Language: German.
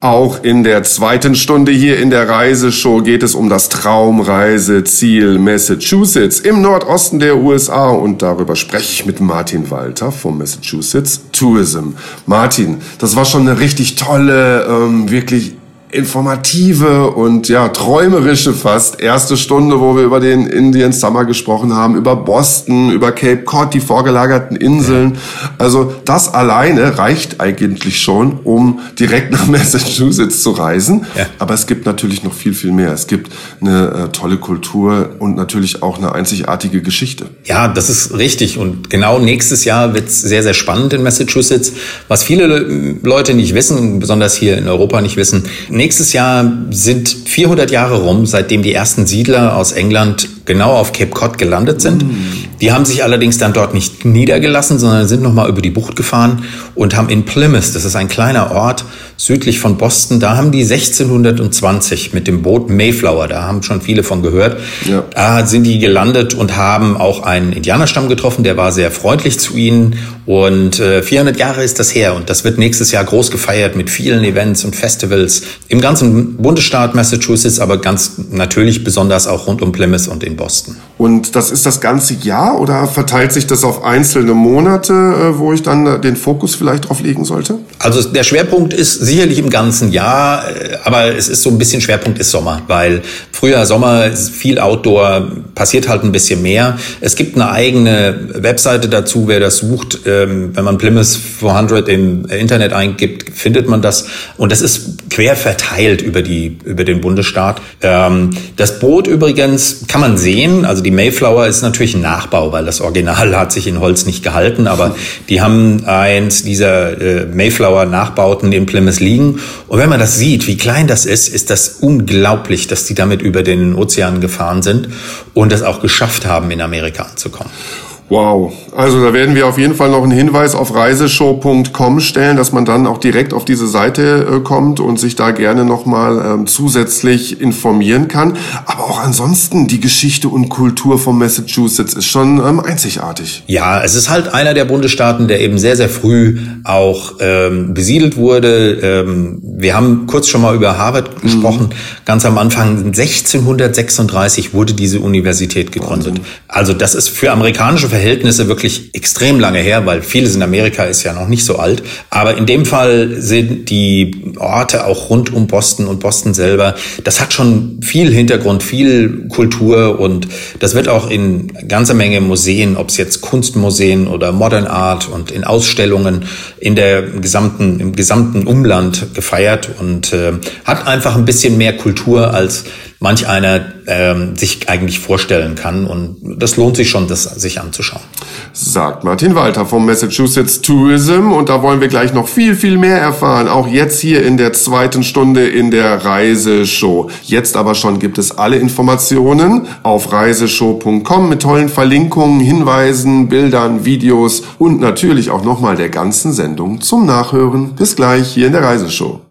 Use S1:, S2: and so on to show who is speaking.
S1: Auch in der zweiten Stunde hier in der Reiseshow geht es um das Traumreiseziel Massachusetts im Nordosten der USA und darüber spreche ich mit Martin Walter vom Massachusetts Tourism. Martin, das war schon eine richtig tolle, wirklich informative und ja träumerische fast erste Stunde, wo wir über den Indian Summer gesprochen haben, über Boston, über Cape Cod, die vorgelagerten Inseln. Also das alleine reicht eigentlich schon, um direkt nach Massachusetts zu reisen. Ja. Aber es gibt natürlich noch viel, viel mehr. Es gibt eine tolle Kultur und natürlich auch eine einzigartige Geschichte.
S2: Ja, das ist richtig. Und genau nächstes Jahr wird es sehr, sehr spannend in Massachusetts. Was viele Leute nicht wissen, besonders hier in Europa nicht wissen, nächstes Jahr sind 400 Jahre rum, seitdem die ersten Siedler aus England genau auf Cape Cod gelandet sind. Die haben sich allerdings dann dort nicht niedergelassen, sondern sind nochmal über die Bucht gefahren und haben in Plymouth, das ist ein kleiner Ort südlich von Boston, da haben die 1620 mit dem Boot Mayflower, da haben schon viele von gehört, da sind die gelandet und haben auch einen Indianerstamm getroffen, der war sehr freundlich zu ihnen und 400 Jahre ist das her und das wird nächstes Jahr groß gefeiert mit vielen Events und Festivals im ganzen Bundesstaat Massachusetts, aber ganz natürlich besonders auch rund um Plymouth und in Boston.
S1: Und das ist das ganze Jahr oder verteilt sich das auf einzelne Monate, wo ich dann den Fokus vielleicht drauf legen sollte?
S2: Also der Schwerpunkt ist sicherlich im ganzen Jahr, aber es ist so ein bisschen Schwerpunkt ist Sommer, weil Frühjahr, Sommer ist viel Outdoor, passiert halt ein bisschen mehr. Es gibt eine eigene Webseite dazu, wer das sucht. Wenn man Plymouth 400 im Internet eingibt, findet man das. Und das ist quer verteilt über den Bundesstaat. Das Boot übrigens kann man sehen. Also die Mayflower ist natürlich ein Nachbau, weil das Original hat sich in Holz nicht gehalten. Aber die haben eins dieser Mayflower-Nachbauten in Plymouth liegen. Und wenn man das sieht, wie klein das ist das unglaublich, dass die damit über den Ozean gefahren sind und das auch geschafft haben, in Amerika anzukommen.
S1: Wow, also da werden wir auf jeden Fall noch einen Hinweis auf reiseshow.com stellen, dass man dann auch direkt auf diese Seite kommt und sich da gerne nochmal zusätzlich informieren kann. Aber auch ansonsten, die Geschichte und Kultur von Massachusetts ist schon einzigartig.
S2: Ja, es ist halt einer der Bundesstaaten, der eben sehr, sehr früh auch besiedelt wurde. Wir haben kurz schon mal über Harvard gesprochen. Ganz am Anfang, 1636 wurde diese Universität gegründet. Wahnsinn. Also das ist für amerikanische Verhältnisse wirklich extrem lange her, weil vieles in Amerika ist ja noch nicht so alt. Aber in dem Fall sind die Orte auch rund um Boston und Boston selber, das hat schon viel Hintergrund, viel Kultur und das wird auch in ganzer Menge Museen, ob es jetzt Kunstmuseen oder Modern Art und in Ausstellungen im gesamten Umland gefeiert und hat einfach ein bisschen mehr Kultur als manch einer sich eigentlich vorstellen kann. Und das lohnt sich schon, das sich anzuschauen.
S1: Sagt Martin Walter vom Massachusetts Tourism. Und da wollen wir gleich noch viel, viel mehr erfahren. Auch jetzt hier in der zweiten Stunde in der Reiseshow. Jetzt aber schon gibt es alle Informationen auf reiseshow.com mit tollen Verlinkungen, Hinweisen, Bildern, Videos und natürlich auch nochmal der ganzen Sendung zum Nachhören. Bis gleich hier in der Reiseshow.